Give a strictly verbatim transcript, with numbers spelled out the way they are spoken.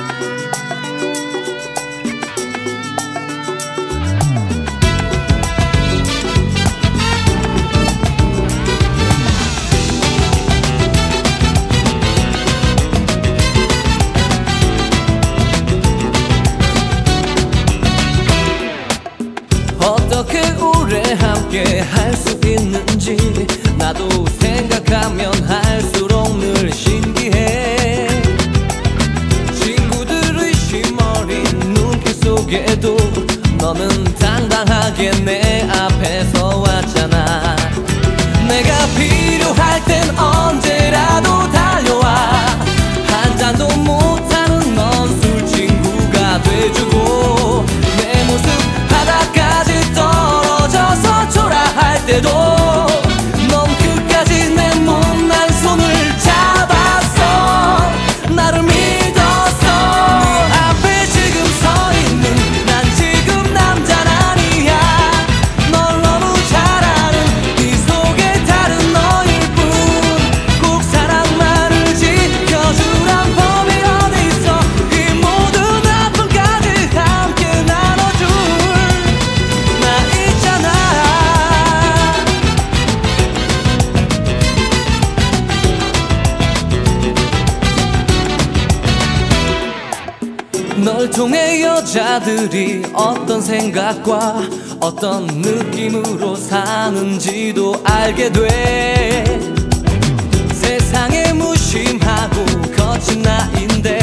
어떻게 오래 함께 할 수 있는지 나도 생각하면 할수록 늘 신기해. 친구들의 심어린 눈빛 속에도 너는 당당하게 내 앞에 서왔잖아. 내가 필요할 땐 언제라도 달려와. 한 잔도 못하는 넌 술 친구가 돼주고 내 모습 바닥까지 떨어져서 초라할 때도 넌 끝까지 내 못난 손을 잡았어. 나를 믿었어. 네 앞에 지금 서 있는 난 지금 남자는 아니야. 널 너무 잘 아는 네 속에 다른 너일 뿐. 꼭 사랑만을 지켜주란 법이 어딨어. 이 모든 아픔까지 함께 나눠줄 나 있잖아. 널 통해 여자들이 어떤 생각과 어떤 느낌으로 사는지도 알게 돼. 세상에 무심하고 거친 나인데